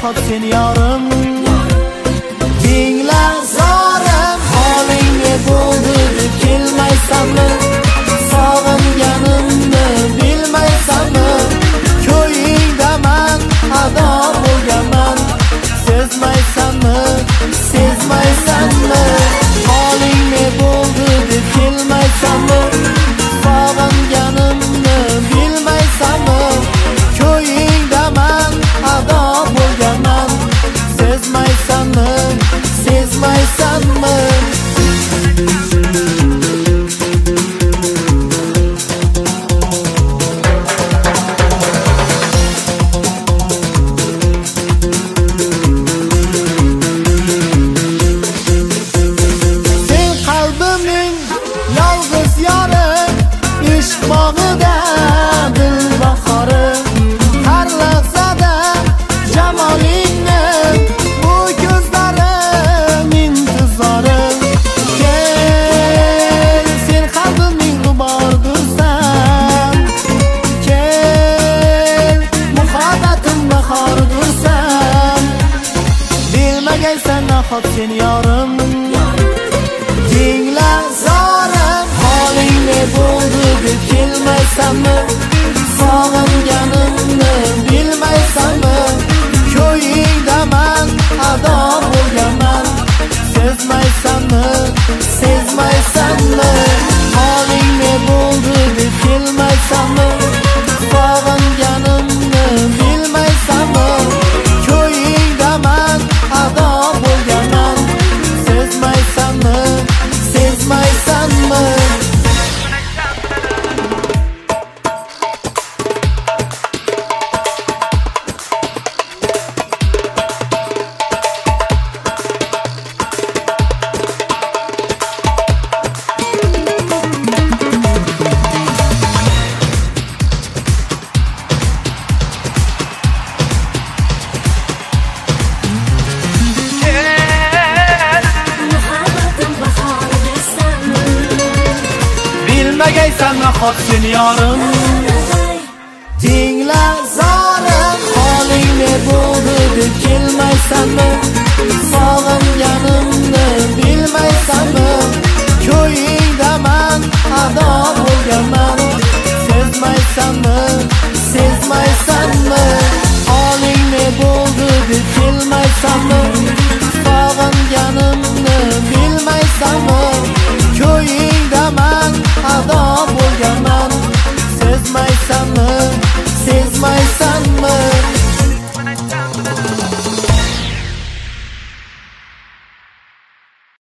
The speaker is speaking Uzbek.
nahot sen yorim. Tingla zorim, holing ne bo'ldi deb kelmaysanmi? Sog'inganimni bilmaysanmi? Ko'yingdaman, ado bo'lganman. Sezmaysanmi? Sezmaysanmi? Holing ne bo'ldi deb kelmaysanmi? Sog'inganimni bilmaysanmi? Ko'yingdaman, ado bo'lganman. Sezmaysanmi? Sezmaysanmi? Nahot sen yorim. Tingla zorim, holing ne bo'ldi deb kelmaysanmi? Sog'inganimni bilmaysanmi? Ko'yingdaman, ado bo'lganman. Sezmaysanmi? Sezmaysanmi? Holing ne bo'ldi deb kelmaysanmi? Sog'inganimni bilmaysanmi? Ko'yingdaman, ado bo'lganman. Sezmaysanmi? Sezmaysanmi? Bilmagaysan nahot sen yorim. Tingla zorim, holing ne bo'ldi deb kelmaysanmi? Sog'inganimni bilmaysanmi? Ko'yingdaman, ado bo'lganman. Sezmaysanmi? Sezmaysanmi? Holing ne bo'ldi deb kelmaysanmi? Sog'inganimni bilmaysanmi?